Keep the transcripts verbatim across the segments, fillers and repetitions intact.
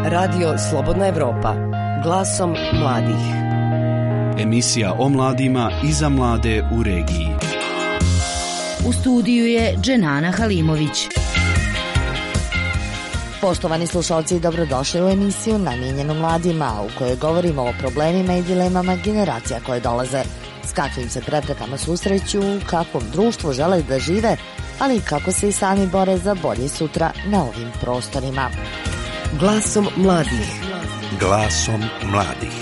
Radio Slobodna Evropa, glasom mladih. Emisija o mladima i za mlade u regiji. U studiju je Dženana Halimović. Poštovani slušalci, dobrodošli u emisiju namijenjenu mladima, u kojoj govorimo o problemima i dilemama generacija koje dolaze, s kakvim se preprekama susreću, u kakvom društvu žele da žive, ali i kako se i sami bore za bolje sutra na ovim prostorima. Glasom mladih. Glasom mladih.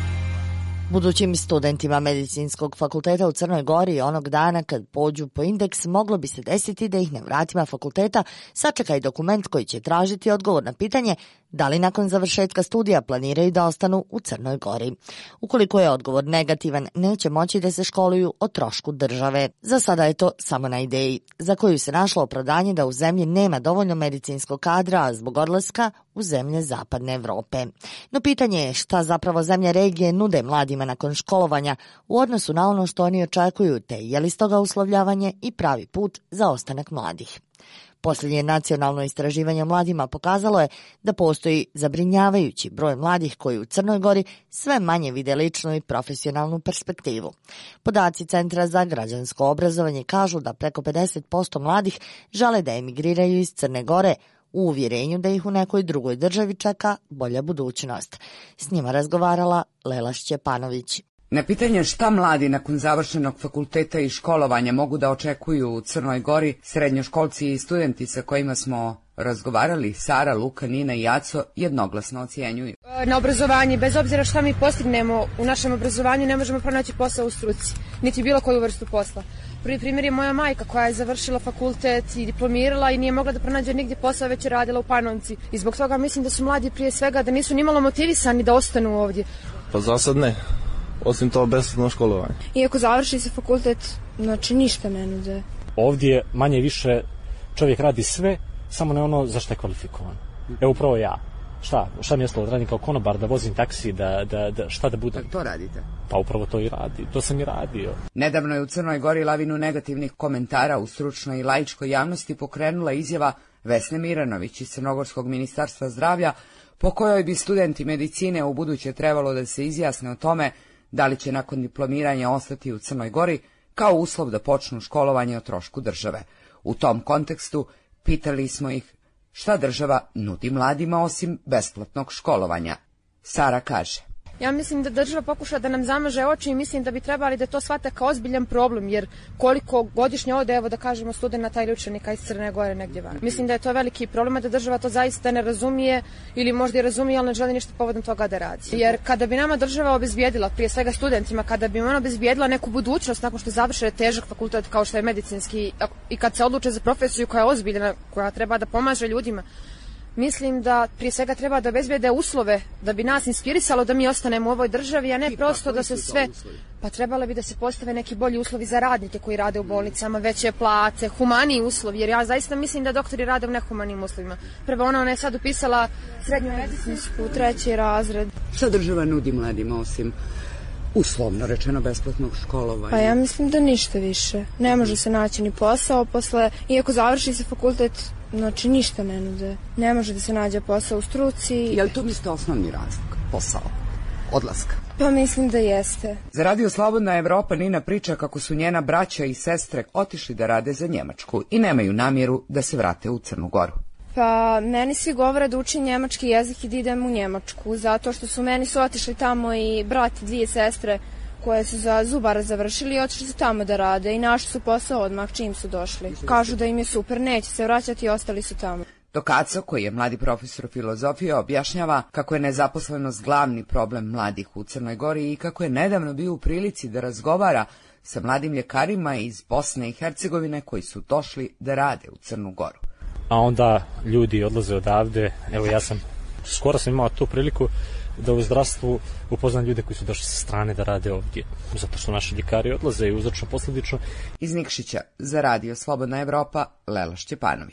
Budućim studentima Medicinskog fakulteta u Crnoj Gori onog dana kad pođu po indeks moglo bi se desiti da ih na vratima fakulteta sačeka i dokument koji će tražiti odgovor na pitanje da li nakon završetka studija planiraju da ostanu u Crnoj Gori. Ukoliko je odgovor negativan, neće moći da se školuju o trošku države. Za sada je to samo na ideji, za koju se našlo opravdanje da u zemlji nema dovoljno medicinskog kadra zbog odlaska u zemlje zapadne Evrope. No pitanje je šta zapravo zemlje regije nude mladima nakon školovanja u odnosu na ono što oni očekuju, te je li stoga uslovljavanje i pravi put za ostanak mladih. Posljednje nacionalno istraživanje mladima pokazalo je da postoji zabrinjavajući broj mladih koji u Crnoj Gori sve manje vide ličnu i profesionalnu perspektivu. Podaci Centra za građansko obrazovanje kažu da preko pedeset posto mladih žele da emigriraju iz Crne Gore u uvjerenju da ih u nekoj drugoj državi čeka bolja budućnost. S njima razgovarala Lela Šćepanović. Na pitanje šta mladi nakon završenog fakulteta i školovanja mogu da očekuju u Crnoj Gori, srednjoškolci i studenti sa kojima smo razgovarali, Sara, Luka, Nina i Aco, jednoglasno ocjenjuju. Na obrazovanje, bez obzira šta mi postignemo u našem obrazovanju, ne možemo pronaći posao u struci, niti bilo koju vrstu posla. Prvi primjer je moja majka koja je završila fakultet i diplomirala i nije mogla da pronađe nigdje posao, već je radila u Panovci. I zbog toga mislim da su mladi prije svega da nisu nimalo motivisani da ostanu ovdje. Pa za sad ne. Osim to besplatno školovanje. Iako završi se fakultet, znači ništa ne nude. Ovdje manje više čovjek radi sve, samo ne ono za što je kvalifikovan. Evo upravo ja. Šta? Šta mi je ostalo? Da radim kao konobar, da vozim taksi, da, da, da šta da budem? To radite? Pa upravo to i radi. To sam i radio. Nedavno je u Crnoj Gori lavinu negativnih komentara u stručnoj i laičkoj javnosti pokrenula izjava Vesne Miranović iz Crnogorskog ministarstva zdravlja, po kojoj bi studenti medicine u buduće trebalo da se izjasne o tome da li će nakon diplomiranja ostati u Crnoj Gori kao uslov da počnu školovanje o trošku države. U tom kontekstu pitali smo ih šta država nudi mladima osim besplatnog školovanja. Sara kaže: Ja mislim da država pokuša da nam zamaže oči i mislim da bi trebali da to shvate kao ozbiljan problem, jer koliko godišnje ode, evo da kažemo, studenata ili učenika iz Crne Gore negdje van. Mislim da je to veliki problem, da država to zaista ne razumije ili možda i razumije, ali ne želi ništa povodom toga da radi. Jer kada bi nama država obezbijedila, prije svega studentima, kada bi ona obezbijedila neku budućnost nakon što završe težak fakultet kao što je medicinski i kad se odluče za profesiju koja je ozbiljna, koja treba da pomaže ljudima, mislim da prije svega treba da obezbijede uslove da bi nas inspirisalo da mi ostanemo u ovoj državi, a ne prosto da se sve... Pa trebalo bi da se postave neki bolji uslovi za radnike koji rade u bolnicama, veće plate, humaniji uslovi, jer ja zaista mislim da doktori rade u nehumanim uslovima. Prvo ona, ona je sad upisala srednju medicinsku, treći razred. Šta država nudi mladima osim uslovno rečeno besplatnog školovanja? Pa ja mislim da ništa više. Ne može se naći ni posao posle, iako završi se fakultet, znači ništa ne nude. Ne može da se nađe posao u struci. Je li to mislite osnovni razlog? Posao? Odlaska? Pa mislim da jeste. Za Radio Slobodna Evropa Nina priča kako su njena braća i sestre otišli da rade za Njemačku i nemaju namjeru da se vrate u Crnu Goru. Pa meni svi govore da učim njemački jezik i da idem u Njemačku, zato što su meni su otišli tamo i brat i dvije sestre koje su za zubara završili i otišli su tamo da rade i našli su posao odmah čim su došli. Kažu da im je super, neće se vraćati i ostali su tamo. Dok Aco, koji je mladi profesor filozofije, objašnjava kako je nezaposlenost glavni problem mladih u Crnoj Gori i kako je nedavno bio u prilici da razgovara sa mladim ljekarima iz Bosne i Hercegovine koji su došli da rade u Crnu Goru. A onda ljudi odlaze odavde. Evo ja sam, skoro sam imao tu priliku da u zdravstvu upoznam ljude koji su došli sa strane da rade ovdje, zato što naši ljekari odlaze i uzročno posljedično. Iz Nikšića za Radio Slobodna Evropa, Lela Šćepanović.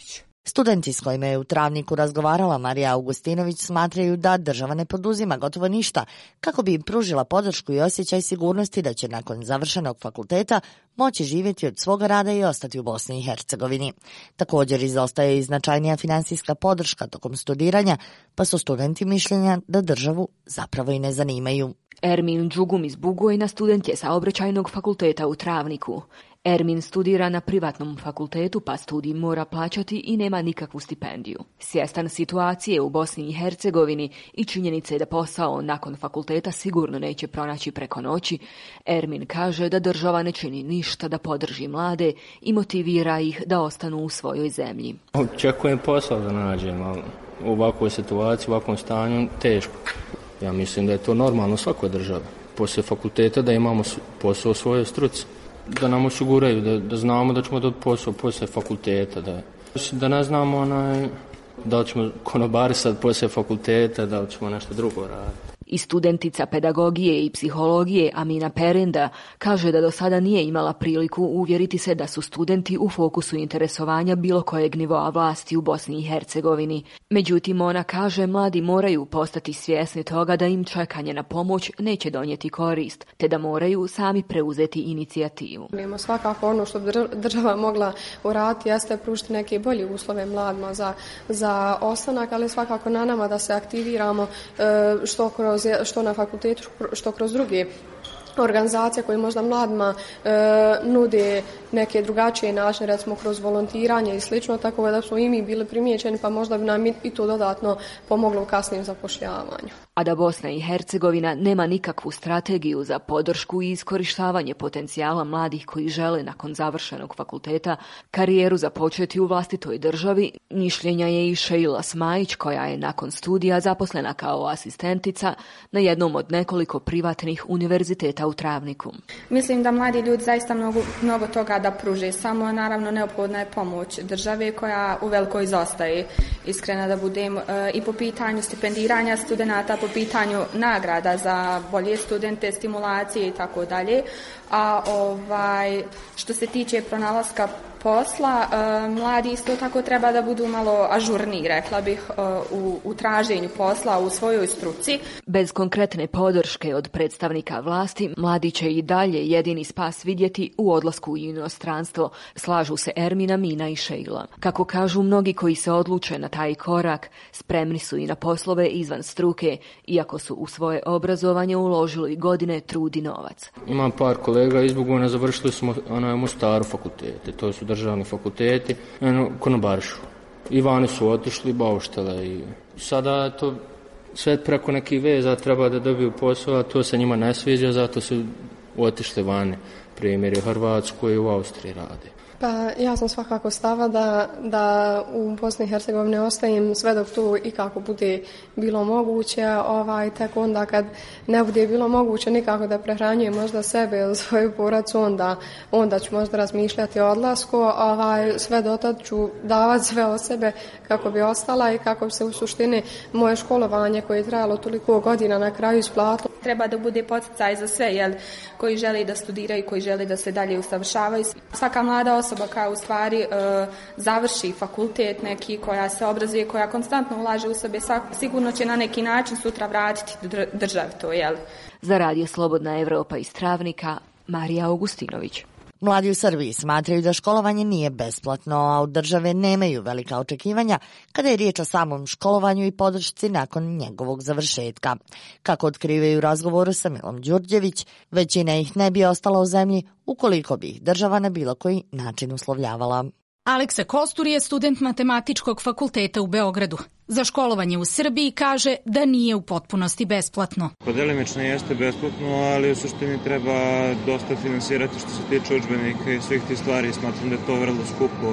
Studenti s kojima je u Travniku razgovarala Marija Augustinović smatraju da država ne poduzima gotovo ništa kako bi im pružila podršku i osjećaj sigurnosti da će nakon završenog fakulteta moći živjeti od svoga rada i ostati u Bosni i Hercegovini. Također izostaje i značajnija finansijska podrška tokom studiranja, pa su studenti mišljenja da državu zapravo i ne zanimaju. Ermin Đugum iz Bugojna student je Saobraćajnog fakulteta u Travniku. Ermin studira na privatnom fakultetu, pa studij mora plaćati i nema nikakvu stipendiju. Svjestan situacije u Bosni i Hercegovini i činjenice da posao nakon fakulteta sigurno neće pronaći preko noći, Ermin kaže da država ne čini ništa da podrži mlade i motivira ih da ostanu u svojoj zemlji. Očekujem posao da nađem, ali u ovakvoj situaciji, u ovakvom stanju, teško. Ja mislim da je to normalno u svakoj državi. Poslije fakulteta da imamo posao u svojoj struci. Da nam osiguraju, da, da znamo da ćemo dobiti posao poslije fakulteta, da, da ne znamo onaj, da li ćemo konobarisati poslije fakulteta, da li ćemo nešto drugo raditi. I studentica pedagogije i psihologije Amina Perenda kaže da do sada nije imala priliku uvjeriti se da su studenti u fokusu interesovanja bilo kojeg nivoa vlasti u Bosni i Hercegovini. Međutim, ona kaže mladi moraju postati svjesni toga da im čekanje na pomoć neće donijeti korist, te da moraju sami preuzeti inicijativu. Svakako ono što bi država mogla uraditi jeste pružiti neke bolje uslove mladima za, za ostanak, ali svakako na nama da se aktiviramo što kroz što na fakultetu, što kroz druge organizacije koje možda mladima e, nude neke drugačije načine, recimo kroz volontiranje i slično, tako da smo i mi bili primijećeni, pa možda bi nam i to dodatno pomoglo u kasnijem zapošljavanju. A da Bosna i Hercegovina nema nikakvu strategiju za podršku i iskorištavanje potencijala mladih koji žele nakon završenog fakulteta karijeru započeti u vlastitoj državi, mišljenja je i Šeila Smajić, koja je nakon studija zaposlena kao asistentica na jednom od nekoliko privatnih univerziteta u Travniku. Mislim da mladi ljudi zaista mnogo, mnogo toga da pruže, samo naravno neophodna je pomoć države koja uveliko izostaje. Iskreno da budem, e, i po pitanju stipendiranja studenata, po pitanju nagrada za bolje studente, stimulacije i tako dalje. A ovaj, što se tiče pronalaska posla, e, mladi isto tako treba da budu malo ažurniji, rekla bih, e, u, u traženju posla u svojoj struci. Bez konkretne podrške od predstavnika vlasti, mladi će i dalje jedini spas vidjeti u odlasku u inostranstvo, slažu se Ermina, Mina i Šejla. Kako kažu mnogi koji se odluče na taj korak, spremni su i na poslove izvan struke, iako su u svoje obrazovanje uložili godine, trud i novac. Imam par kolega iz Bugojna, završili smo onaj Mostaru fakultete, to su državni fakulteti, eno, konobarišu. I vani su otišli, bauštele i sada to sve preko nekih veza treba da dobiju posao, a to se njima ne sviđa, zato su otišli vani. Primjer je Hrvatskoj i u Austriji rade. Pa ja sam svakako stava da, da u Bosni i Hercegovini ostajem sve dok to i kako bude bilo moguće, ovaj, tek onda kad ne bude bilo moguće nikako da prehranjujem možda sebe ili svoju porodicu, onda, onda ću možda razmišljati o odlasku, ovaj, sve do tad ću davati sve od sebe kako bi ostala i kako bi se u suštini moje školovanje koje je trajalo toliko godina na kraju isplatilo. Treba da bude poticaj za sve, jel, koji žele da studiraju, koji žele da se dalje usavršavaju. Svaka mlada osoba koja u stvari e, završi fakultet neki, koja se obrazuje, koja konstantno ulaže u sebe, sigurno će na neki način sutra vratiti državi to, jel. Za Radio Slobodna Evropa iz Travnika, Marija Augustinović. Mladi u Srbiji smatraju da školovanje nije besplatno, a od države nemaju velika očekivanja kada je riječ o samom školovanju i podršci nakon njegovog završetka. Kako otkrivaju u razgovoru sa Milom Đurđević, većina ih ne bi ostala u zemlji ukoliko bi ih država na bilo koji način uslovljavala. Aleksa Kostur je student Matematičkog fakulteta u Beogradu. Za školovanje u Srbiji kaže da nije u potpunosti besplatno. Pa delimično jeste besplatno, ali u suštini treba dosta finansirati što se tiče udžbenika i svih tih stvari. Smatram da je to vrlo skupo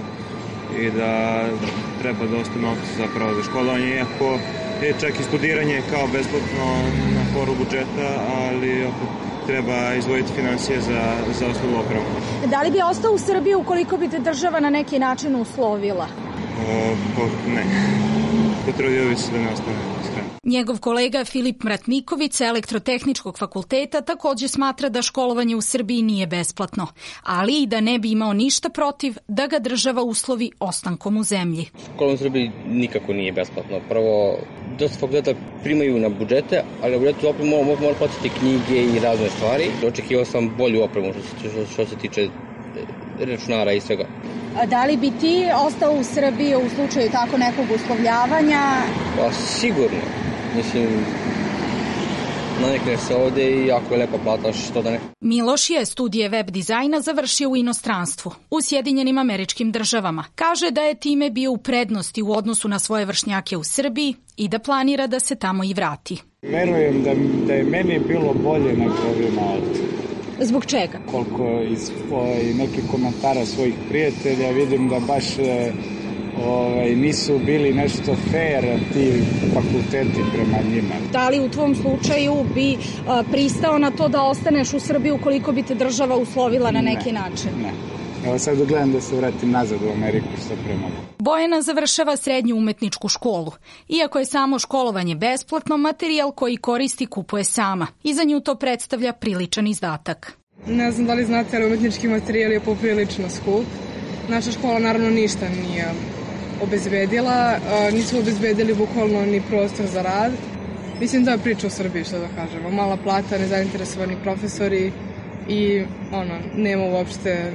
i da treba dosta novca zapravo za školovanje, iako je čak i studiranje kao besplatno na foru budžeta, ali opet treba izdvojiti financije za, za osnovnu opremu. Da li bi ostao u Srbiji ukoliko bi te država na neki način uslovila? O, po, ne. Potrudio bi se da ne ostane iskreno. Njegov kolega Filip Mratniković sa Elektrotehničkog fakulteta takođe smatra da školovanje u Srbiji nije besplatno, ali i da ne bi imao ništa protiv da ga država uslovi ostankom u zemlji. Školovanje u Srbiji nikako nije besplatno. Prvo, dosta fakulteta primaju na budžete, ali na budžetu opet mogu mora platiti knjige i razne stvari. Očekivao sam bolju opremu što, što se tiče računara i svega. A da li bi ti ostao u Srbiji u slučaju tako nekog uslovljavanja? Pa sigurno. Mislim, navikneš se ovde i jako je lepa plata, što da ne. Miloš je studije web dizajna završio u inostranstvu, u Sjedinjenim Američkim Državama. Kaže da je time bio u prednosti u odnosu na svoje vršnjake u Srbiji i da planira da se tamo i vrati. Verujem da, da je meni bilo bolje nego ovima ovdje. Zbog čega? Koliko iz nekih komentara svojih prijatelja vidim da baš ovaj, nisu bili nešto fair ti fakulteti prema njima. Da li u tvom slučaju bi a, pristao na to da ostaneš u Srbiji ukoliko bi te država uslovila na neki ne, način? Ne. Evo sad gledam da se vratim nazad u Ameriku što prema. Bojana završava srednju umetničku školu. Iako je samo školovanje besplatno, materijal koji koristi kupuje sama. I za nju to predstavlja priličan izdatak. Ne znam da li znate, ali umetnički materijal je poprilično skup. Naša škola naravno ništa nije obezbedila. Nisu obezbedili bukvalno ni prostor za rad. Mislim da je priča u Srbiji, što da kažemo. Mala plata, nezainteresovani profesori i ono, nema uopšte...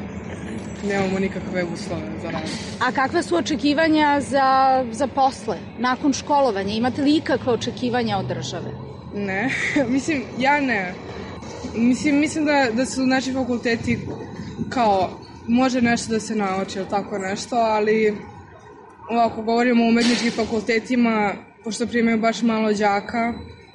nemamo nikakve uslove za rad. A kakve su očekivanja za, za posle, nakon školovanja? Imate li ikakve očekivanja od države? Ne, mislim, ja ne. Mislim, mislim da, da su naši fakulteti kao, može nešto da se nauči ili tako nešto, ali ovako govorimo o umetničkim fakultetima, pošto primaju baš malo đaka,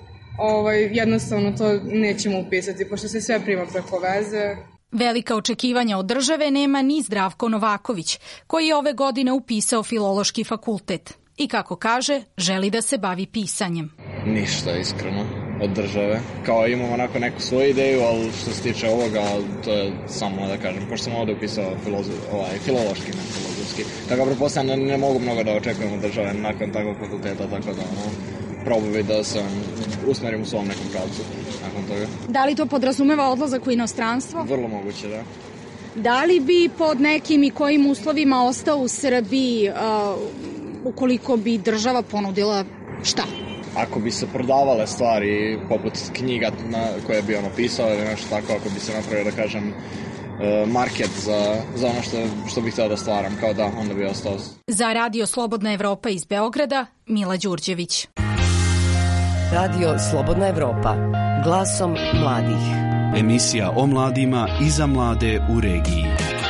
ovaj, jednostavno to nećemo upisati, pošto se sve prima preko veze. Velika očekivanja od države nema ni Zdravko Novaković, koji je ove godine upisao Filološki fakultet. I kako kaže, želi da se bavi pisanjem. Ništa, iskreno, od države. Kao imam onako neku svoju ideju, ali što se tiče ovoga, to je samo da kažem, pošto sam ovde upisao filozo, ovaj, filološki, ne filozofski. Tako pretpostavljam da ne mogu mnogo da očekujem od države nakon takvog fakulteta, tako da ono, probuj da se usmerim u svom nekom pravcu. Toga. Da li to podrazumeva odlazak u inostranstvo? Vrlo moguće, da. Da li bi pod nekim i kojim uslovima ostao u Srbiji uh, ukoliko bi država ponudila šta? Ako bi se prodavale stvari poput knjiga na, koje bi ono pisao ili nešto tako, ako bi se napravio, da kažem, market za, za ono što, što bih htio da stvaram, kao da, onda bi ostao. Za Radio Slobodna Evropa iz Beograda, Mila Đurđević. Radio Slobodna Evropa, glasom mladih. Emisija o mladima i za mlade u regiji.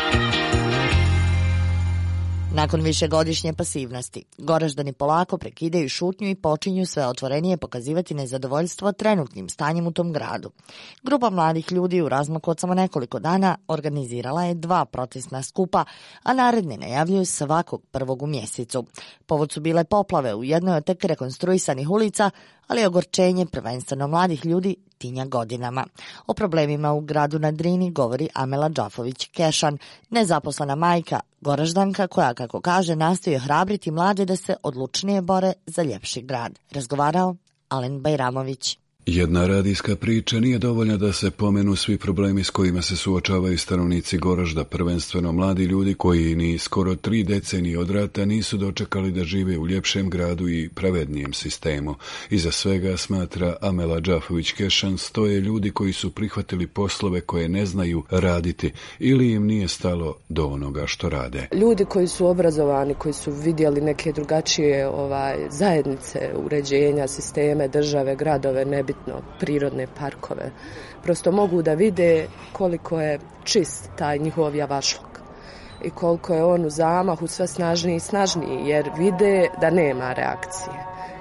Nakon višegodišnje pasivnosti, Goraždani polako prekidaju šutnju i počinju sve otvorenije pokazivati nezadovoljstvo trenutnim stanjem u tom gradu. Grupa mladih ljudi u razmaku od samo nekoliko dana organizirala je dva protestna skupa, a naredne najavljuju svakog prvog u mjesecu. Povod su bile poplave u jednoj od tek rekonstruisanih ulica, ali ogorčenje prvenstveno mladih ljudi tinja godinama. O problemima u gradu na Drini govori Amela Đafović-Kešan, nezaposlena majka, Goraždanka koja, kako kaže, nastoji hrabriti mlade da se odlučnije bore za ljepši grad. Razgovarao Alen Bajramović. Jedna radijska priča nije dovoljna da se pomenu svi problemi s kojima se suočavaju stanovnici Goražda, prvenstveno mladi ljudi koji ni skoro tri decenije od rata nisu dočekali da žive u ljepšem gradu i pravednijem sistemu. Iza svega, smatra Amela Đafović-Kešan, stoje ljudi koji su prihvatili poslove koje ne znaju raditi ili im nije stalo do onoga što rade. Ljudi koji su obrazovani, koji su vidjeli neke drugačije ovaj, zajednice, uređenja, sisteme, države, gradove, nebitno, prirodne parkove, prosto mogu da vide koliko je čist taj njihov javašluk i koliko je on u zamahu sve snažniji i snažniji, jer vide da nema reakcije.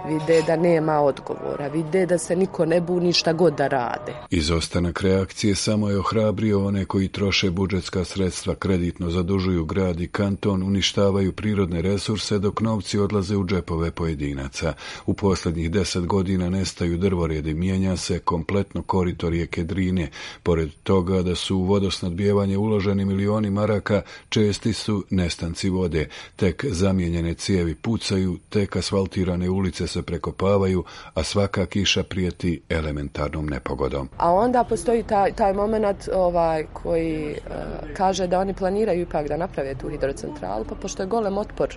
vide da nema odgovora, vide da se niko ne buni šta god da rade. Izostanak reakcije samo je ohrabrio one koji troše budžetska sredstva, kreditno zadužuju grad i kanton, uništavaju prirodne resurse dok novci odlaze u džepove pojedinaca. U posljednjih deset godina nestaju drvoredi, mijenja se kompletno korito rijeke Drine. Pored toga da su u vodosnadbijevanje uloženi milioni maraka, česti su nestanci vode. Tek zamijenjene cijevi pucaju, tek asfaltirane ulice se prekopavaju, a svaka kiša prijeti elementarnom nepogodom. A onda postoji taj, taj moment ovaj, koji uh, kaže da oni planiraju ipak da naprave tu hidrocentralu, pa pošto je golem otpor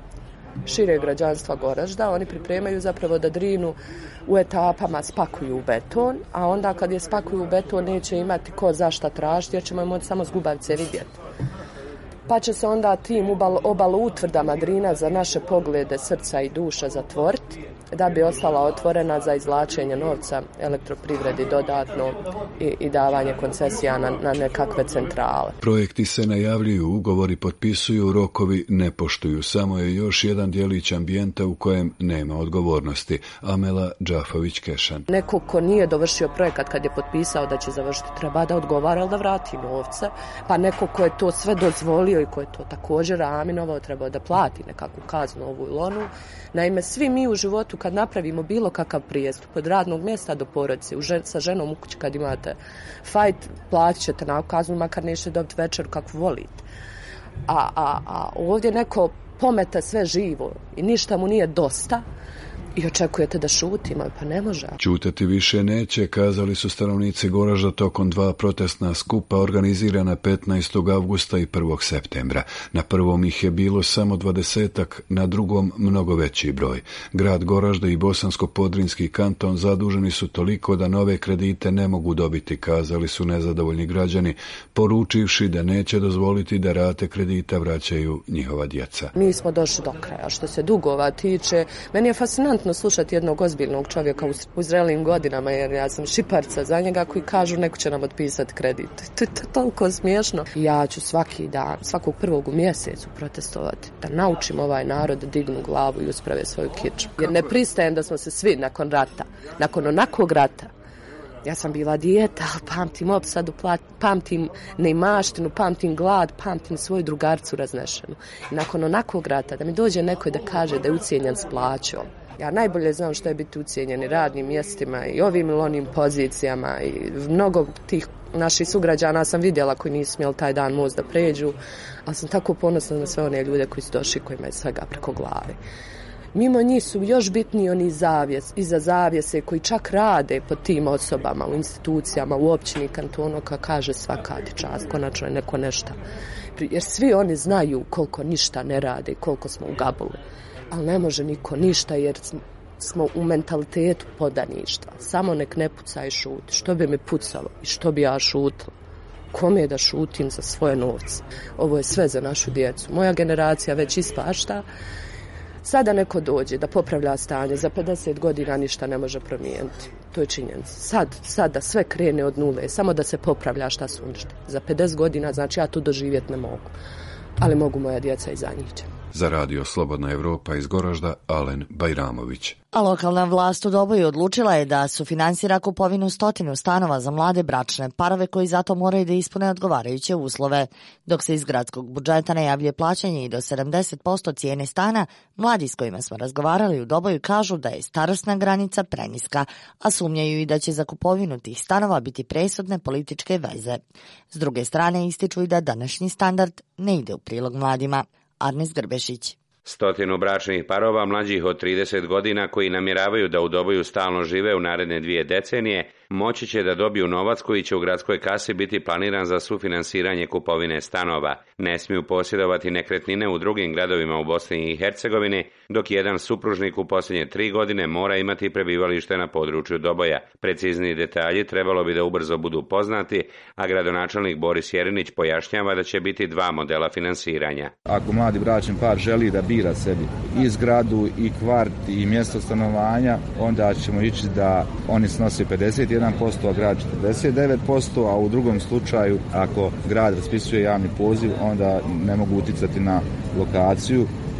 šire građanstva Goražda, oni pripremaju zapravo da Drinu u etapama spakuju u beton, a onda kad je spakuju u beton neće imati ko za šta tražiti, jer ćemo je moći samo zgubavce vidjeti. Pa će se onda tim obalo utvrdama Drina za naše poglede, srca i duša zatvoriti, da bi ostala otvorena za izvlačenje novca elektroprivredi dodatno i, i davanje koncesija na, na nekakve centrale. Projekti se najavljuju, ugovori potpisuju, rokovi ne poštuju. Samo je još jedan djelić ambijenta u kojem nema odgovornosti. Amela Džafović-Kešan. Neko ko nije dovršio projekat kad je potpisao da će završiti, treba da odgovara ili da vrati novce, pa neko ko je to sve dozvolio i ko je to također aminovao treba da plati nekakvu kaznu ovu ili onu. Naime, svi mi u životu kad napravimo bilo kakav prijestup od radnog mjesta do porodice, žen, sa ženom u kući kad imate fajt, platit ćete na kaznu, makar nećete dobiti večer kakvu volite. A, a, a ovdje neko pomete sve živo i ništa mu nije dosta i očekujete da šutimo, pa ne može. Ćutati više neće, kazali su stanovnici Goražda tokom dva protestna skupa organizirana petnaestog avgusta i prvog septembra. Na prvom ih je bilo samo dvadesetak, na drugom mnogo veći broj. Grad Goražda i Bosansko-Podrinski kanton zaduženi su toliko da nove kredite ne mogu dobiti, kazali su nezadovoljni građani, poručivši da neće dozvoliti da rate kredita vraćaju njihova djeca. Mi smo došli do kraja. Što se dugova tiče, meni je fascinantno slušati jednog ozbiljnog čovjeka u zrelim godinama, jer ja sam šiparca za njega, koji kažu neko će nam otpisati kredit. To je toliko smiješno. Ja ću svaki dan, svakog prvog u mjesecu protestovati, da naučim ovaj narod da dignu glavu i usprave svoju kiču. Jer ne pristajem da smo se svi nakon rata, nakon onakvog rata, ja sam bila dijeta, ali pamtim opsadu, pamtim neimaštinu, pamtim glad, pamtim svoju drugarcu raznešenu. I nakon onakvog rata da mi dođe neko da kaže da je ucijenjen s plaćom. Ja najbolje znam što je biti ucijenjeni radnim mjestima i ovim ili onim pozicijama i mnogo tih naših sugrađana sam vidjela koji nisu smjeli taj dan most da pređu, ali sam tako ponosna na sve one ljude koji su došli, kojima je svega preko glave. Mimo njih su još bitniji oni zavjes, iza zavjese koji čak rade pod tim osobama u institucijama, u općini, kantonu, kao kaže svaka ti čast, konačno je neko nešto. Jer svi oni znaju koliko ništa ne rade i koliko smo u gabulu. Ali ne može niko ništa jer smo u mentalitetu podaništva. Samo nek ne puca i šuti. Što bi me pucalo i što bi ja šutila? Kome je da šutim za svoje novce? Ovo je sve za našu djecu. Moja generacija već ispašta. Sada neko dođe da popravlja stanje, za pedeset godina ništa ne može promijeniti. To je činjenica. Sad, sad da sve krene od nule, samo da se popravlja šta su uništili. Za pedeset godina, znači ja tu doživjeti ne mogu. Ali mogu moja djeca i za njih. Za radio Slobodna Evropa iz Goražda, Alen Bajramović. A lokalna vlast u Doboju odlučila je da sufinansira kupovinu stotinu stanova za mlade bračne parove koji zato moraju da ispune odgovarajuće uslove. Dok se iz gradskog budžeta najavljuje plaćanje i do sedamdeset posto cijene stana, mladi s kojima smo razgovarali u Doboju kažu da je starosna granica preniska, a sumnjaju i da će za kupovinu tih stanova biti presudne političke veze. S druge strane ističu i da današnji standard ne ide u prilog mladima. Arnes Grbešić. Stotinu bračnih parova mlađih od trideset godina koji namjeravaju da u Doboju stalno žive u naredne dvije decenije, moći će da dobiju novac koji će u gradskoj kasi biti planiran za sufinansiranje kupovine stanova. Ne smiju posjedovati nekretnine u drugim gradovima u Bosni i Hercegovini, dok jedan supružnik u posljednje tri godine mora imati prebivalište na području Doboja. Precizniji detalji trebalo bi da ubrzo budu poznati, a gradonačelnik Boris Jerinić pojašnjava da će biti dva modela finansiranja. Ako mladi bračni par želi da bira sebi i zgradu i kvart i mjesto stanovanja, onda ćemo ići da oni snose pedeset jedan posto, a grad četrdeset devet posto, a u drugom slučaju ako grad raspisuje javni poziv, onda ne mogu uticati na lokaciju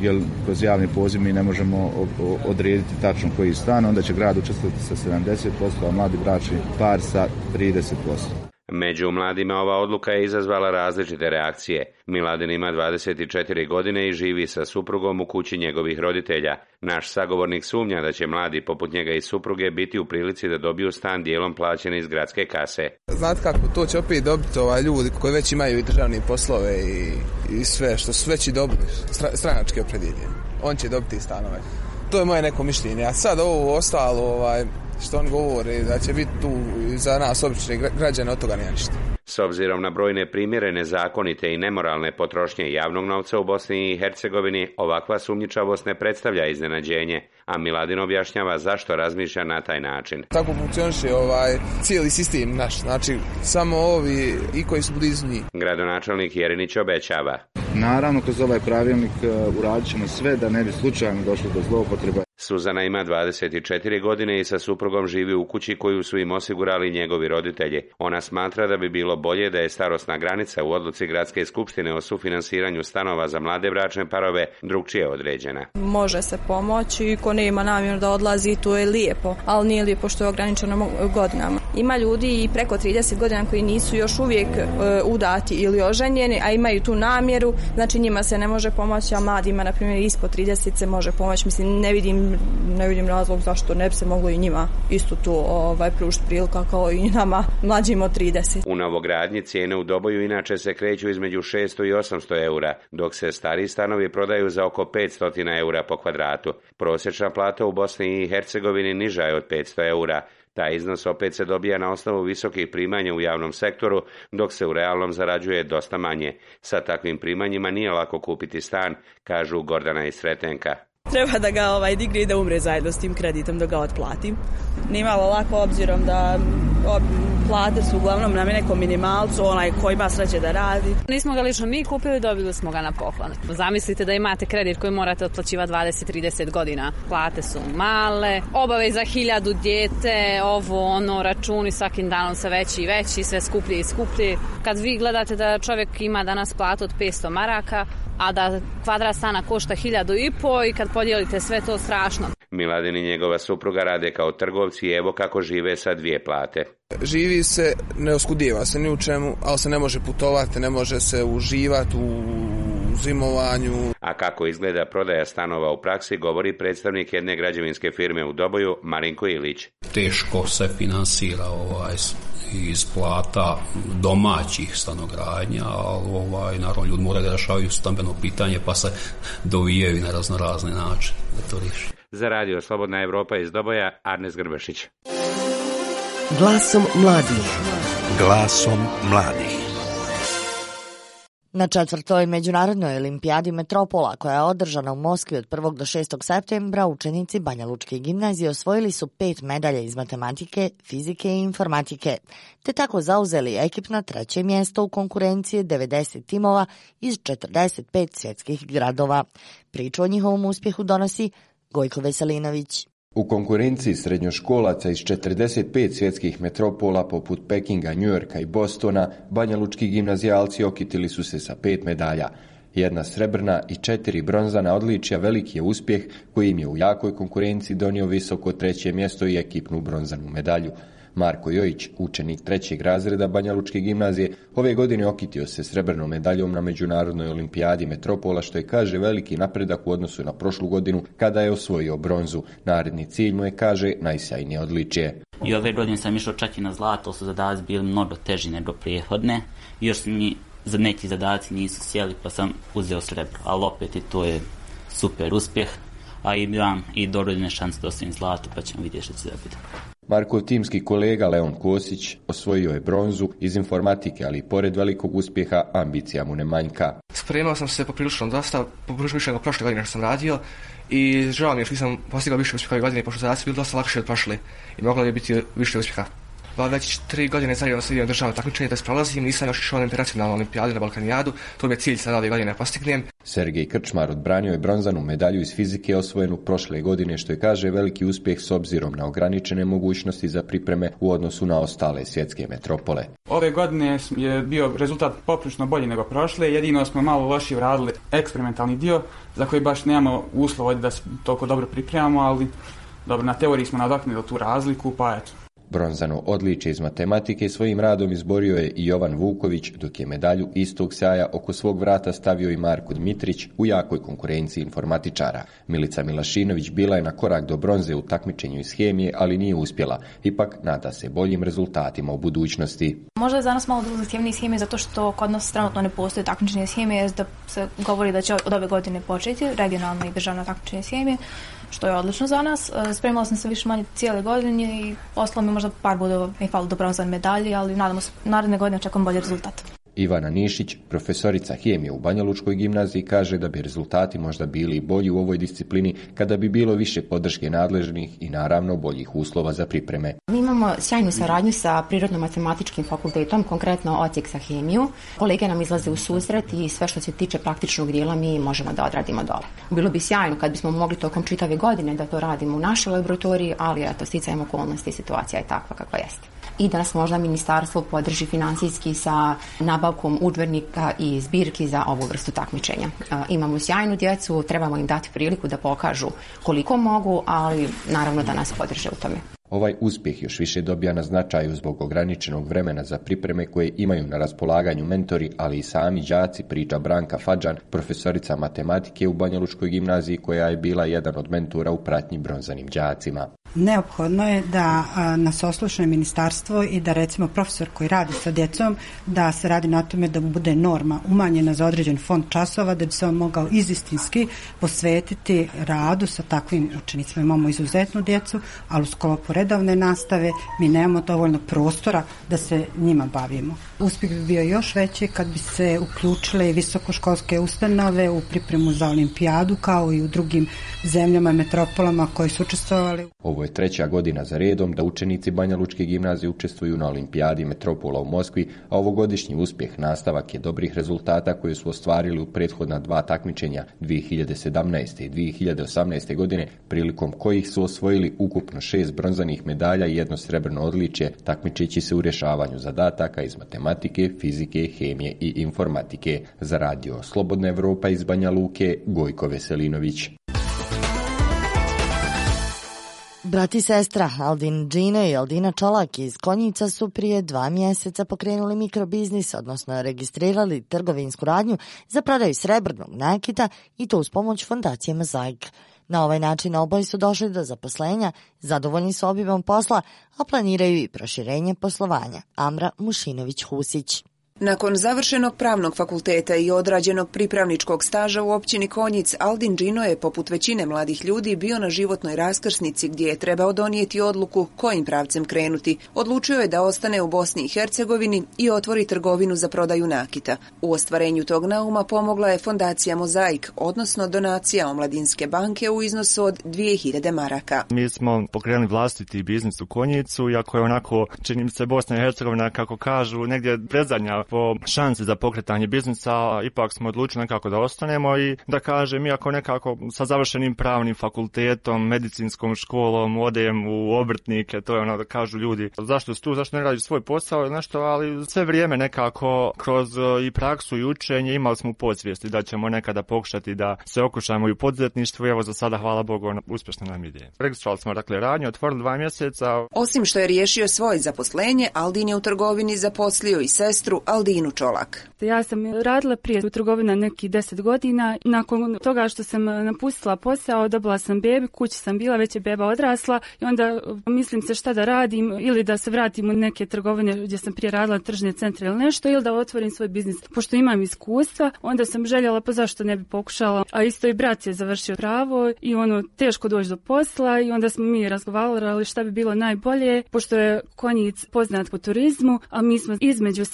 jer kroz javni poziv mi ne možemo odrediti tačno koji stan, onda će grad učestvovati sa sedamdeset posto, a mladi bračni par sa trideset posto. Među mladima ova odluka je izazvala različite reakcije. Miladin ima dvadeset četiri godine i živi sa suprugom u kući njegovih roditelja. Naš sagovornik sumnja da će mladi poput njega i supruge biti u prilici da dobiju stan dijelom plaćen iz gradske kase. Znate kako, to će opet dobiti ovaj ljudi koji već imaju i državne poslove i, i sve što su već i dobili, stranački opredjeljeni. On će dobiti stanove. To je moje neko mišljenje. A sad ovo ostalo, ovaj, što on govori, da će biti tu za nas obični građane, od toga nije ništa. S obzirom na brojne primjere nezakonite i nemoralne potrošnje javnog novca u Bosni i Hercegovini, ovakva sumnjičavost ne predstavlja iznenađenje, a Miladin objašnjava zašto razmišlja na taj način. Tako funkcioniše ovaj cijeli sistem naš, znači samo ovi i koji su blizu njih. Gradonačelnik Jerinić obećava. Naravno, kroz ovaj pravilnik uradit ćemo sve da ne bi slučajno došlo do zloupotreba. Suzana ima dvadeset četiri godine i sa suprugom živi u kući koju su im osigurali njegovi roditelji. Ona smatra da bi bilo bolje da je starosna granica u odluci Gradske skupštine o sufinansiranju stanova za mlade bračne parove drugčije određena. Može se pomoći i ko nema namjeru da odlazi, to je lijepo, ali nije lijepo što je ograničeno godinama. Ima ljudi i preko trideset godina koji nisu još uvijek e, udati ili oženjeni, a imaju tu namjeru, znači njima se ne može pomoći, a mladima, na primjer, ispod trideset se može pomoći. Mislim, ne vidim ne vidim razlog zašto ne bi se moglo i njima isto tu ovaj, pružiti prilika kao i nama mlađim od trideset. U novogradnji cijene u Doboju inače se kreću između šesto i osamsto eura, dok se stari stanovi prodaju za oko petsto eura po kvadratu. Prosječna plata u Bosni i Hercegovini niža je od petsto eura. Taj iznos opet se dobija na osnovu visokih primanja u javnom sektoru, dok se u realnom zarađuje dosta manje. Sa takvim primanjima nije lako kupiti stan, kažu Gordana i Sretenka. Treba da ga ovaj, digne i da umre zajedno s tim kreditom, da ga otplatim. Nije malo lako obzirom da ob, plate su uglavnom na nekom minimalcu, onaj ko ima sreće da radi. Nismo ga lično mi kupili, dobili smo ga na poklon. Zamislite da imate kredit koji morate otplaćivati dvadeset do trideset godina. Plate su male, obaveza hiljadu dijete, ovo, ono, računi svakim danom sve veći i veći, sve skuplje i skuplje. Kad vi gledate da čovjek ima danas platu od petsto maraka, a da kvadrat stana košta hiljadu i po i kad podijelite sve to strašno. Miladin i njegova supruga rade kao trgovci i evo kako žive sa dvije plate. Živi se, ne oskudijeva se ni u čemu, ali se ne može putovati, ne može se uživati u zimovanju. A kako izgleda prodaja stanova u praksi, govori predstavnik jedne građevinske firme u Doboju, Marinko Ilić. Teško se finansira ovaj iz plata domaćih stanogradnja, ali ovaj, naravno ljudi moraju da rešavaju stambeno pitanje pa se dovijaju na razno razne načine da to riješi. Za radio Slobodna Evropa iz Doboja, Arnes Grbešić. Glasom mladih. Glasom mladih. Na četvrtoj međunarodnoj olimpijadi Metropola, koja je održana u Moskvi od prvog do šestog septembra, učenici Banja Lučke gimnazije osvojili su pet medalja iz matematike, fizike i informatike, te tako zauzeli ekipna treće mjesto u konkurenciji devedeset timova iz četrdeset pet svjetskih gradova. Priču o njihovom uspjehu donosi Gojko Veselinović. U konkurenciji srednjoškolaca iz četrdeset pet svjetskih metropola poput Pekinga, Njujorka i Bostona, banjalučki gimnazijalci okitili su se sa pet medalja. Jedna srebrna i četiri bronzana odličja veliki je uspjeh koji im je u jakoj konkurenciji donio visoko treće mjesto i ekipnu bronzanu medalju. Marko Jojić, učenik trećeg razreda Banjalučke gimnazije, ove godine okitio se srebrnom medaljom na Međunarodnoj olimpijadi Metropola, što je, kaže, veliki napredak u odnosu na prošlu godinu kada je osvojio bronzu. Naredni cilj mu je, kaže, najsjajnije odličje. I ove godine sam išao čak i na zlato, su zadaci bili mnogo teži nego prijehodne. Još su mi za neki zadaci nisu sjeli pa sam uzeo srebro, ali opet i to je super uspjeh, a imam i dovoljne šanse da osvojim zlato pa ćemo vidjeti što će da bude. Markov timski kolega Leon Kosić osvojio je bronzu iz informatike, ali i pored velikog uspjeha ambicija mu ne manjka. Spremao sam se poprilično dosta, poprilično više nego prošle godine što sam radio i žao mi je što nisam postigao više uspjeha ove godine, pošto zadaci bili dosta lakše od prošle i moglo je biti više uspjeha. Već tri godine zajedno sam vidio državno takmičenje da se prolazim, nisam još išao na internacionalnu olimpijadu na Balkanijadu, to mi je cilj sad ove godine postignem. Sergej Krčmar odbranio je bronzanu medalju iz fizike osvojenu prošle godine, što je, kaže, veliki uspjeh s obzirom na ograničene mogućnosti za pripreme u odnosu na ostale svjetske metropole. Ove godine je bio rezultat poprilično bolji nego prošle, jedino smo malo lošije radili eksperimentalni dio za koji baš nemamo uslova da se toliko dobro pripremamo, ali dobro, na teoriji smo nadoknuli tu razliku, pa eto. Bronzano odličje iz matematike svojim radom izborio je i Jovan Vuković, dok je medalju istog sjaja oko svog vrata stavio i Marko Dmitrić u jakoj konkurenciji informatičara. Milica Milašinović bila je na korak do bronze u takmičenju iz hemije, ali nije uspjela. Ipak nada se boljim rezultatima u budućnosti. Možda je za nas malo zahtjevnije iz hemije zato što kod nas trenutno ne postoji takmičenje iz hemije, da se govori da će od ove godine početi regionalna i državna takmičenje iz hemije, što je odlično za nas. Spremila sam se više manje cijele godine i ostalo mi možda par bodova i falo do bronzane medalje, ali nadamo se naredne godine očekujem bolji rezultat. Ivana Nišić, profesorica hemije u Banjalučkoj gimnaziji, kaže da bi rezultati možda bili bolji u ovoj disciplini kada bi bilo više podrške nadležnih i naravno boljih uslova za pripreme. Mi imamo sjajnu saradnju sa Prirodno-matematičkim fakultetom, konkretno odsjek za hemiju. Kolege nam izlaze u susret i sve što se tiče praktičnog dijela mi možemo da odradimo dole. Bilo bi sjajno kad bismo mogli tokom čitave godine da to radimo u našoj laboratoriji, ali eto, sticajem okolnosti, situacija je takva kakva jeste. I da nas možda ministarstvo podrži financijski sa nabavkom udžbenika i zbirki za ovu vrstu takmičenja. E, imamo sjajnu djecu, trebamo im dati priliku da pokažu koliko mogu, ali naravno da nas podrže u tome. Ovaj uspjeh još više dobija na značaju zbog ograničenog vremena za pripreme koje imaju na raspolaganju mentori, ali i sami đaci, priča Branka Fadžan, profesorica matematike u Banjalučkoj gimnaziji, koja je bila jedan od mentora u pratnji bronzanim đacima. Neophodno je da a, nas oslušne ministarstvo i da recimo profesor koji radi sa djecom, da se radi na tome da bude norma umanjena za određen fond časova, da bi se on mogao izistinski posvetiti radu sa takvim učenicima. Imamo izuzetnu djecu, ali u sklopu redovne nastave mi nemamo dovoljno prostora da se njima bavimo. Uspjeh bi bio još veći kad bi se uključile visokoškolske ustanove u pripremu za olimpijadu, kao i u drugim zemljama i metropolama koji su učestvovali. Ovo je treća godina za redom da učenici Banjalučke gimnazije učestvuju na olimpijadi metropola u Moskvi, a ovogodišnji uspjeh nastavak je dobrih rezultata koje su ostvarili u prethodna dva takmičenja dvije hiljade sedamnaeste i dvije hiljade osamnaeste godine, prilikom kojih su osvojili ukupno šest bronzanih medalja i jedno srebrno odličje, takmičeći se u rješavanju zadataka iz matematike, fizike, hemije i informatike. Za radio Slobodna Evropa iz Banja Luke, Gojko Veselinović. Brat i sestra Aldin Džine i Aldina Čolak iz Konjica su prije dva mjeseca pokrenuli mikrobiznis, odnosno registrirali trgovinsku radnju za prodaju srebrnog nakita i to uz pomoć fondacije Mozaik. Na ovaj način oboji su došli do zaposlenja, zadovoljni su obimom posla, a planiraju i proširenje poslovanja. Amra Mušinović-Husić. Nakon završenog pravnog fakulteta i odrađenog pripravničkog staža u općini Konjic, Aldin Džino je, poput većine mladih ljudi, bio na životnoj raskrsnici gdje je trebao donijeti odluku kojim pravcem krenuti. Odlučio je da ostane u Bosni i Hercegovini i otvori trgovinu za prodaju nakita. U ostvarenju tog nauma pomogla je fondacija Mozaik, odnosno donacija Omladinske banke u iznosu od dvije hiljade maraka. Mi smo pokrenuli vlastiti biznis u Konjicu, iako je onako, čini mi se, Bosna i Hercegovina, kako kažu, negdje predzadnja po šansi za pokretanje biznisa, ipak smo odlučili nekako da ostanemo i da kažem, iako nekako sa završenim pravnim fakultetom, medicinskom školom, odem u obrtnike, to je ono da kažu ljudi, zašto su tu, zašto ne radi svoj posao, nešto, ali sve vrijeme nekako kroz i praksu i učenje imali smo podsvijesti da ćemo nekada pokušati da se okušamo i u poduzetništvu i evo za sada, hvala Bogu, uspješno nam ide. Registrovali smo dakle radnju, otvorili dva mjeseca. Osim što je riješio svoje zaposlenje, Aldin je u trgovini zaposlio i sestru Aldinu Čolak. Ja sam radila prije u trgovini nekih deset godina. Nakon toga što sam napustila posao, dobila sam bebi, kući sam bila, već je beba odrasla i onda mislim se šta da radim, ili da se vratim u neke trgovine gdje sam prije radila, tržne centre ili nešto, ili da otvorim svoj biznis. Pošto imam iskustva, onda sam željela pa zašto ne bi pokušala. A isto i brat je završio pravo i ono teško doći do posla i onda smo mi razgovarali šta bi bilo najbolje, pošto je Konjic poznat po turizmu, a mi smo između Sarajeva i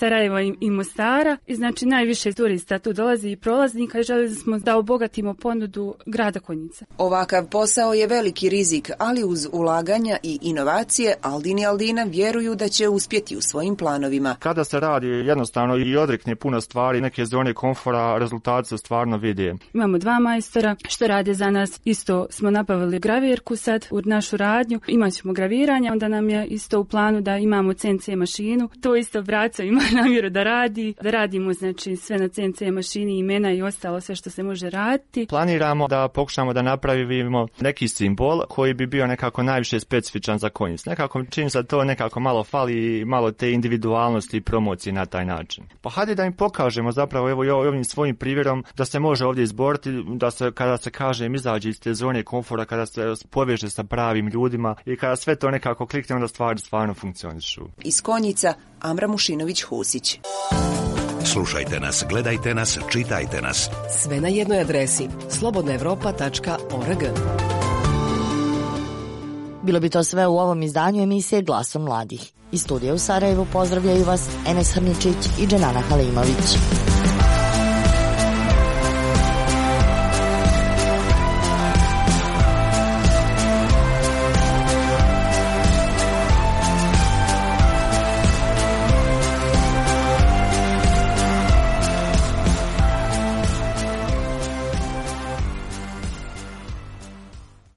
i, i Mostara i znači najviše turista tu dolazi i prolaznika i željeli smo da obogatimo ponudu grada Konjica. Ovakav posao je veliki rizik, ali uz ulaganja i inovacije Aldin i Aldina vjeruju da će uspjeti u svojim planovima. Kada se radi jednostavno i odrekne puno stvari, neke zone komfora, rezultati se stvarno vide. Imamo dva majstora što rade za nas. Isto smo nabavili gravirku sad u našu radnju. Imat ćemo graviranje, onda nam je isto u planu da imamo C N C mašinu. To isto braco ima namjeru da radi. Da radimo znači sve na C N C mašini, imena i ostalo sve što se može raditi. Planiramo da pokušamo da napravimo neki simbol koji bi bio nekako najviše specifičan za Konjic. Nekako čini se to nekako malo fali, malo te individualnosti i promocije na taj način. Pa hajde da im pokažemo zapravo evo i ovim svojim primjerom da se može ovdje izboriti, da se kada se kaže izađe iz te zone komfora, kada se poveže sa pravim ljudima i kada sve to nekako klikne, onda stvari stvarno funkcionišu. Iz Konjica, Amra Mušinović-Husić. Slušajte nas, gledajte nas, čitajte nas. Sve na jednoj adresi slobodna evropa tačka org. Bilo bi to sve u ovom izdanju emisije Glasom mladih. Iz studija u Sarajevu pozdravljaju vas Enes Hrničić i Dženana Halimović.